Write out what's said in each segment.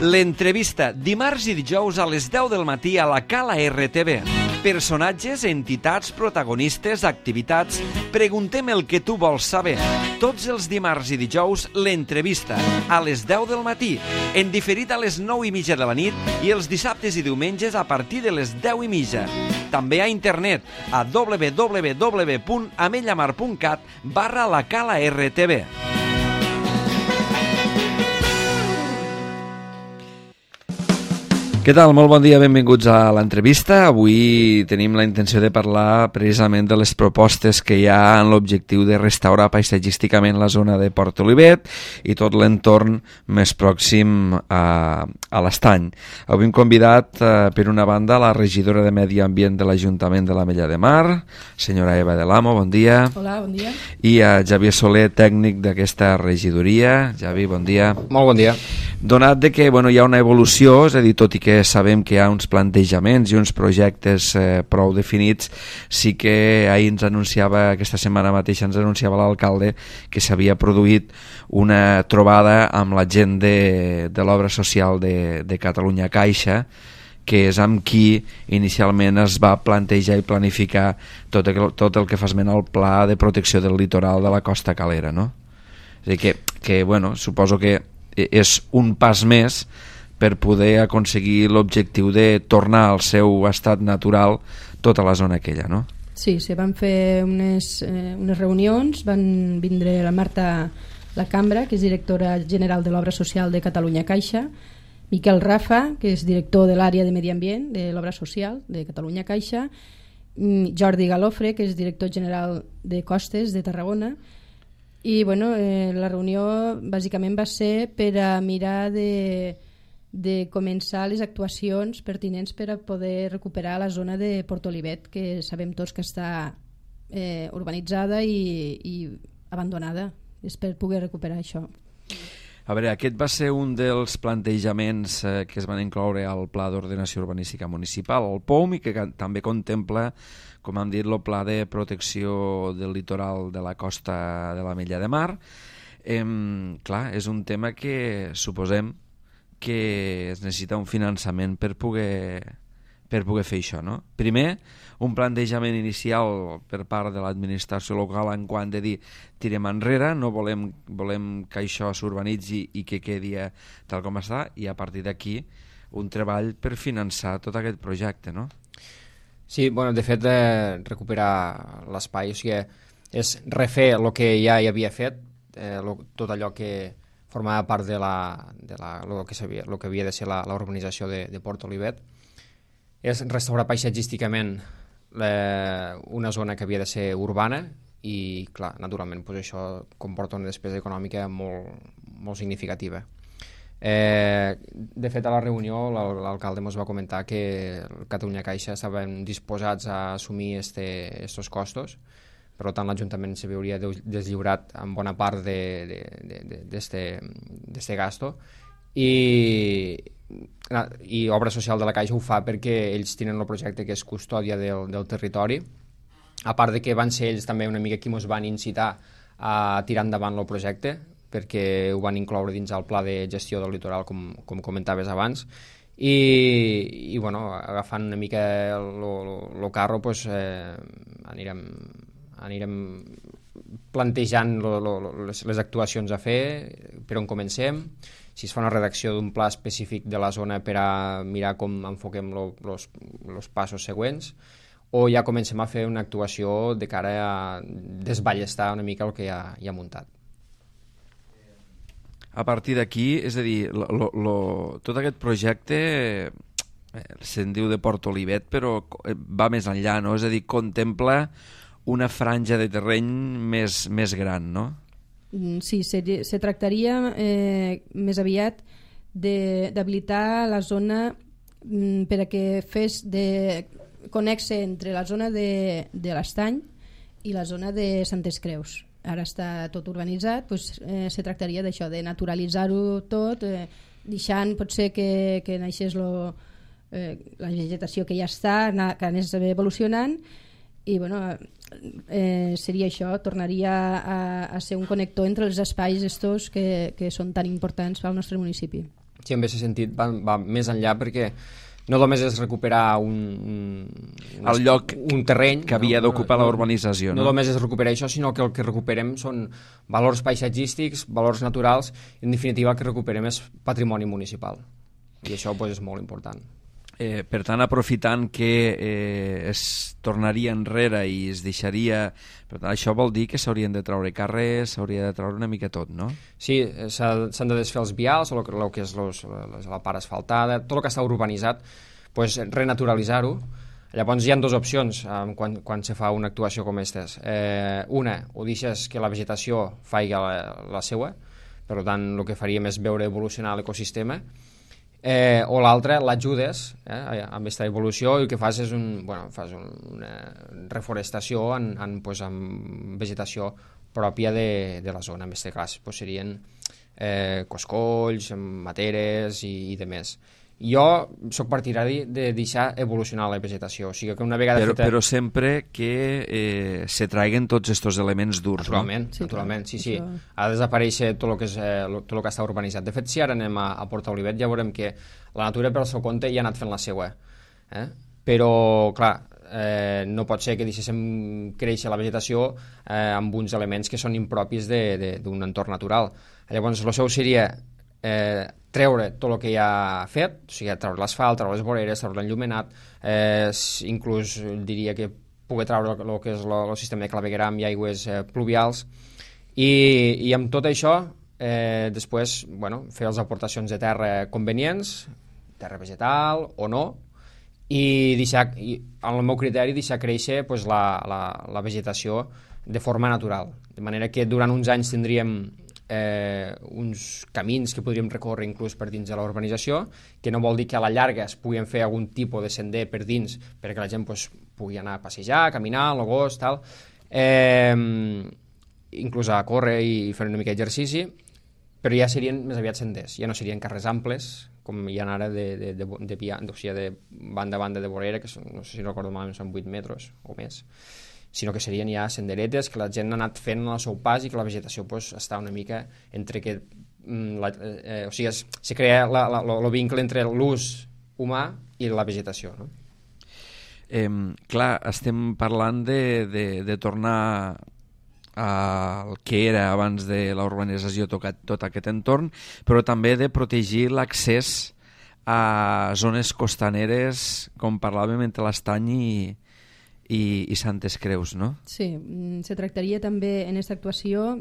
L'entrevista, dimarts i dijous a les 10 del matí a la Cala RTV. Personatges, entitats, protagonistes, activitats. Preguntem el que tu vols saber. Tots els dimarts i dijous, l'entrevista, a les 10 del matí, en diferit a les 9:30 de la nit i els dissabtes i diumenges a partir de les 10:30. També a internet a www.amellamar.cat/la Cala RTV. Què tal? Molt bon dia, benvinguts a l'entrevista. Avui tenim la intenció de parlar precisament de les propostes que hi ha en l'objectiu de restaurar paisatgísticament la zona de Port Olivet i tot l'entorn més pròxim a l'Estany. Avui hem convidat, per una banda, la regidora de Medi Ambient de l'Ajuntament de l'Ametlla de Mar, senyora Eva de l'Amo, bon dia. Hola, bon dia. I a Javier Soler, tècnic d'aquesta regidoria. Javi, bon dia. Molt bon dia. Donat de que hi ha una evolució, és a dir, tot i que sabem que hi ha uns plantejaments i uns projectes prou definits, sí que ahir ens anunciava, aquesta setmana mateixa ens anunciava l'alcalde que s'havia produït una trobada amb la gent de l'obra social de Catalunya Caixa, que és amb qui inicialment es va plantejar i planificar tot el que fa esment al pla de protecció del litoral de la Costa Calera, no? És a dir, que suposo que és un pas més per poder aconseguir l'objectiu de tornar al seu estat natural tota la zona aquella, no? Sí, se van fer unes reunions, van vindre la Marta Lacambra, que és directora general de l'Obra Social de Catalunya Caixa, Miquel Rafa, que és director de l'àrea de Medi Ambient de l'Obra Social de Catalunya Caixa, Jordi Galofre, que és director general de Costes de Tarragona. I la reunió bàsicament va ser per a mirar de començar les actuacions pertinents per a poder recuperar la zona de Port Olivet, que sabem tots que està urbanitzada i abandonada. És per poder recuperar això. A veure, aquest va ser un dels plantejaments que es van incloure al Pla d'Ordenació Urbanística Municipal, el POUM, i que també contempla, com hem dit, el Pla de Protecció del Litoral de la Costa de l'Ametlla de Mar. Clar, és un tema que suposem que es necessita un finançament per poder fer això, no? Primer, un plantejament inicial per part de l'administració local en quant de dir tirem enrere, no volem que això s'urbanitzi i que quedi tal com està, i a partir d'aquí un treball per finançar tot aquest projecte, no? Sí, de fet, recuperar l'espai, o sigui, és refer el que ja hi havia fet, tot allò que formava part de lo que havia de ser la urbanització de Port Olivet. És restaurar paisatgísticament una zona que havia de ser urbana i, clar, naturalment, això comporta una despesa econòmica molt significativa. De fet, a la reunió l'alcalde ens va comentar que Catalunya Caixa estaven disposats a assumir estos costos, per tant l'Ajuntament se veuria deslliurat en bona part d'este gasto, i Obra Social de la Caixa ho fa perquè ells tenen el projecte que és custòdia del territori, a part de que van ser ells també una mica qui ens van incitar a tirar endavant el projecte, perquè ho van incloure dins el pla de gestió del litoral, com comentaves abans, i agafant una mica el carro, anirem plantejant les actuacions a fer, per on comencem, si es fa una redacció d'un pla específic de la zona per a mirar com enfoquem els passos següents, o ja comencem a fer una actuació de cara a desballestar una mica el que ja ha muntat. A partir d'aquí, és a dir, tot aquest projecte se'n diu de Port Olivet, però va més enllà, no? És a dir, contempla una franja de terreny més gran, no? Sí, se tractaria més aviat d'habilitar la zona per a que fes de connexe entre la zona de l'Estany i la zona de Santes Creus. Ara està tot urbanitzat, se tractaria d'això, de naturalitzar-ho tot, deixant potser que naixés la vegetació que ja està, que anés evolucionant, i seria això, tornaria a ser un connector entre els espais estos que són tan importants pel nostre municipi. Sí, en aquest sentit va més enllà perquè no només és recuperar un terreny que havia d'ocupar la urbanització. No només és recuperar això, sinó que el que recuperem són valors paisatgístics, valors naturals, i en definitiva el que recuperem és patrimoni municipal. I això és molt important. Per tant, aprofitant que es tornaria enrere i es deixaria... Per tant, això vol dir que s'haurien de treure carrers, s'hauria de treure una mica tot, no? Sí, s'han de desfer els vials, el que és la part asfaltada, tot el que està urbanitzat, renaturalitzar-ho. Llavors hi ha dues opcions quan se fa una actuació com aquesta. Una, ho deixes que la vegetació faci la seva, per tant, el que faríem és veure evolucionar l'ecosistema, o l'altra l'ajudes amb aquesta evolució i el que fas és una reforestació amb vegetació pròpia de la zona. En aquest cas serien coscolls, materes i demés. Jo soc partidari de deixar evolucionar la vegetació, o sigui que una vegada però sempre que se traiguen tots aquests elements durs, naturalment, no? Sí, naturalment, sí. Ha de desaparèixer tot el que està urbanitzat. De fet, si ara anem a Porta Olivet ja veurem que la natura per al seu compte ja ha anat fent la seva, però clar, no pot ser que deixéssim créixer la vegetació amb uns elements que són impropis d'un entorn natural. Llavors el seu seria treure tot el que ja ha fet, o sigui, treure l'asfalt, treure les voreres, treure l'enllumenat, inclús diria que pugui treure el que és el sistema de clavegueram i aigües pluvials, i amb tot això després fer les aportacions de terra convenients, terra vegetal o no, i al meu criteri deixar créixer la vegetació de forma natural, de manera que durant uns anys tindríem uns camins que podríem recórrer inclús per dins de la urbanització, que no vol dir que a la llarga es puguin fer algun tipus de sender per dins perquè la gent pugui anar a passejar, a caminar, a l'agost, tal, inclús a córrer i fer una mica d'exercici, però ja serien més aviat senders, ja no serien carrers amples com hi ha ara de banda a banda de vorera, que no sé si recordo malament són 8 metres o més, sinó que serien ja senderetes que la gent ha anat fent al seu pas i que la vegetació està una mica entre que... o sigui, se crea el vincle entre l'ús humà i la vegetació, no? Clar, estem parlant de tornar al que era abans de la urbanització tot aquest entorn, però també de protegir l'accés a zones costaneres, com parlàvem, entre l'Estany i Santes Creus, no? Sí, se tractaria també en aquesta actuació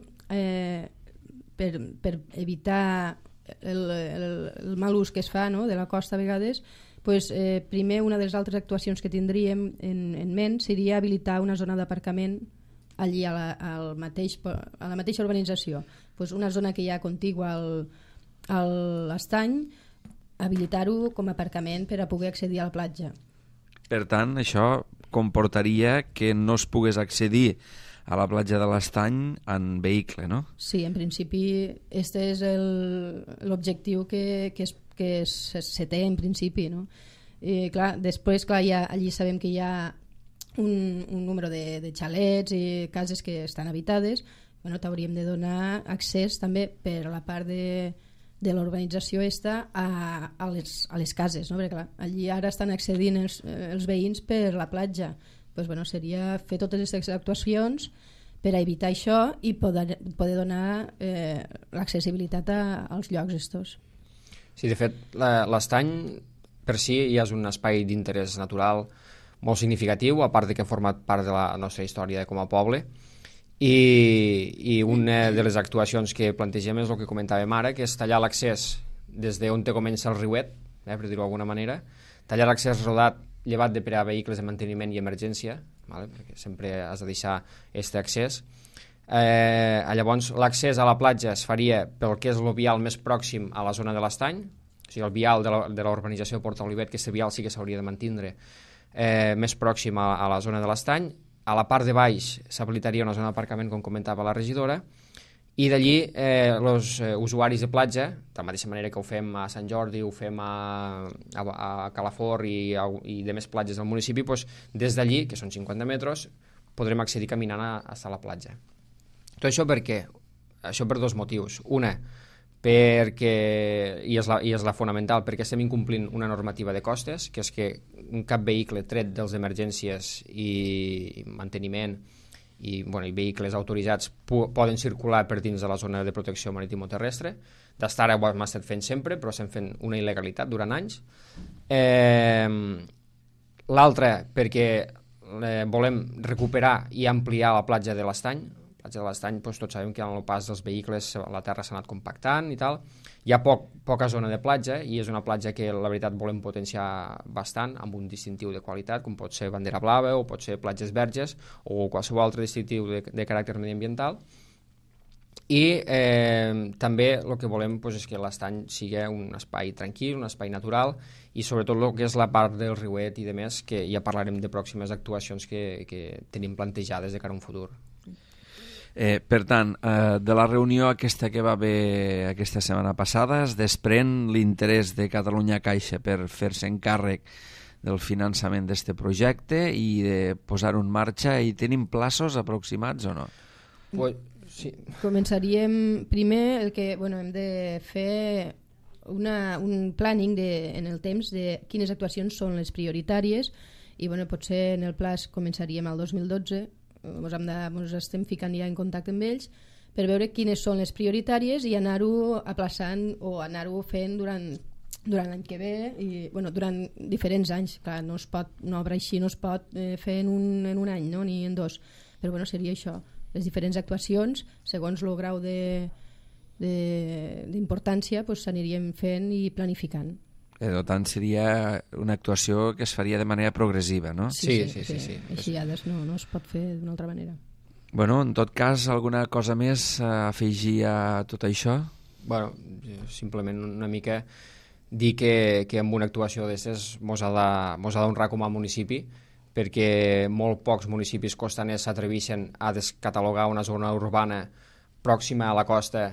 per evitar el mal ús que es fa, no?, de la costa a vegades. Primer, una de les altres actuacions que tindríem en ment seria habilitar una zona d'aparcament allí a la mateixa urbanització. Una zona que hi ha contigua a l'estany, habilitar-ho com a aparcament per a poder accedir a la platja. Per tant, això comportaria que no es pogués accedir a la platja de l'Estany en vehicle, no? Sí, en principi este és l'objectiu que se té en principi, no? I clar, després allí sabem que hi ha un número de xalets i cases que estan habitades. T'hauríem de donar accés també per la part de la urbanització a les cases, no? Perquè clar, allí ara estan accedint els veïns per la platja. Seria fer totes aquestes actuacions per a evitar això i poder donar l'accessibilitat als llocs estos. Sí, de fet, l'Estany per si ja és un espai d'interès natural molt significatiu, a part de que ha format part de la nostra història com a poble, i una de les actuacions que plantegem és el que comentàvem ara, que és tallar l'accés des d'on comença el riuet, per dir-ho d'alguna manera, tallar l'accés rodat llevat de per a vehicles de manteniment i emergència, perquè sempre has de deixar aquest accés. Llavors l'accés a la platja es faria pel que és el vial més pròxim a la zona de l'Estany, o sigui el vial de la urbanització de Porta Olivet, que aquest vial sí que s'hauria de mantindre més pròxim a la zona de l'Estany. A la part de baix s'habilitaria una zona d'aparcament, com comentava la regidora, i d'allí els usuaris de platja, de la mateixa manera que ho fem a Sant Jordi, ho fem a Calafort i de més platges del municipi, des d'allí, que són 50 metres, podrem accedir caminant a la platja. Tot això per què? Això per dos motius. Una, i és la fonamental, perquè estem incomplint una normativa de costes, que és que cap vehicle tret dels d'emergències i manteniment i vehicles autoritzats poden circular per dins de la zona de protecció maritimo-terrestre. D'estar ara ho hem estat fent sempre, però estem fent una il·legalitat durant anys. L'altra, perquè volem recuperar i ampliar la platja de l'Estany. La platja de l'Estany, tots sabem que amb el pas dels vehicles la terra s'ha anat compactant i tal. Hi ha poca zona de platja i és una platja que la veritat volem potenciar bastant amb un distintiu de qualitat, com pot ser bandera blava o pot ser platges verges o qualsevol altre distintiu de caràcter mediambiental. I també el que volem és que l'Estany sigui un espai tranquil, un espai natural, i sobretot el que és la part del riuet i de més, que ja parlarem de pròximes actuacions que tenim plantejades de cara a un futur. Per tant, de la reunió aquesta que va haver aquesta setmana passada es desprèn l'interès de Catalunya Caixa per fer-se encàrrec del finançament d'aquest projecte i de posar-ho en marxa, i tenim plaços aproximats o no? Sí. Començaríem primer el que hem de fer un planning en el temps de quines actuacions són les prioritàries, i potser en el pla començaríem al 2012. Ens estem ficant ja en contacte amb ells per veure quines són les prioritàries i anar-ho aplaçant o anar-ho fent durant l'any que ve i durant diferents anys. Clar, una obra així no es pot fer en un any, no? Ni en dos, però seria això, les diferents actuacions segons el grau d'importància s'aniríem fent i planificant. Per tant, seria una actuació que es faria de manera progressiva, no? Sí. Així no es pot fer d'una altra manera. En tot cas, alguna cosa més a afegir a tot això? Simplement una mica dir que amb una actuació d'aquestes mos ha d'honrar com a municipi, perquè molt pocs municipis costaners s'atreveixen a descatalogar una zona urbana pròxima a la costa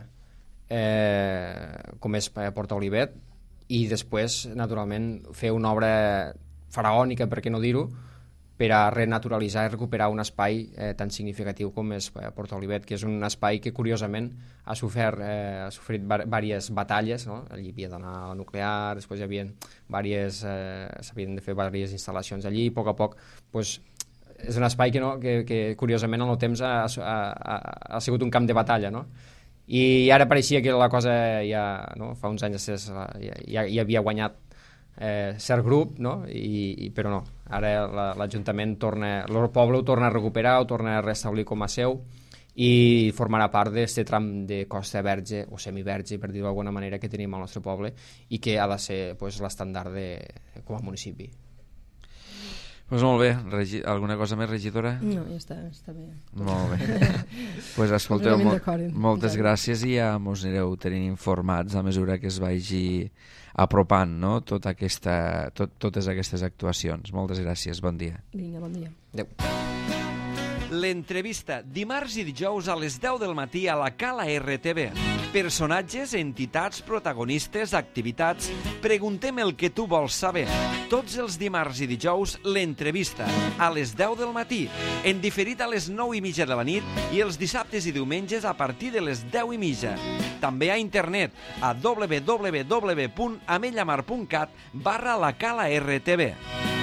com és Porta Olivet, i després, naturalment, fer una obra faraònica, per què no dir-ho, per a renaturalitzar i recuperar un espai tan significatiu com és Porta Olivet, que és un espai que, curiosament, ha sofert diverses batalles, no? Allí havia d'anar a la nuclear, després s'havien de fer diverses instal·lacions allí, i a poc és un espai que curiosament, en el temps ha sigut un camp de batalla, no? I ara pareixia que la cosa fa uns anys ja havia guanyat cert grup, no? Però no, ara l'Ajuntament el poble ho torna a recuperar, ho torna a restablir com a seu i formarà part d'aquest tram de costa verge o semiverge, per dir-ho d'alguna manera, que tenim al nostre poble i que ha de ser l'estàndard com a municipi. Molt bé. Alguna cosa més, regidora? No, ja està bé. Molt bé. Escolteu, moltes gràcies, i ja mos anireu tenint informats a mesura que es vagi apropant, no? Totes aquestes actuacions. Moltes gràcies, bon dia. Vinga, bon dia. Adéu. L'entrevista, dimarts i dijous a les 10 del matí a la Cala RTV. Personatges, entitats, protagonistes, activitats. Preguntem el que tu vols saber. Tots els dimarts i dijous, l'entrevista, a les 10 del matí, en diferit a les 9:30 de la nit, i els dissabtes i diumenges a partir de les 10:30. També a internet, a www.amellamar.cat/la Cala RTV.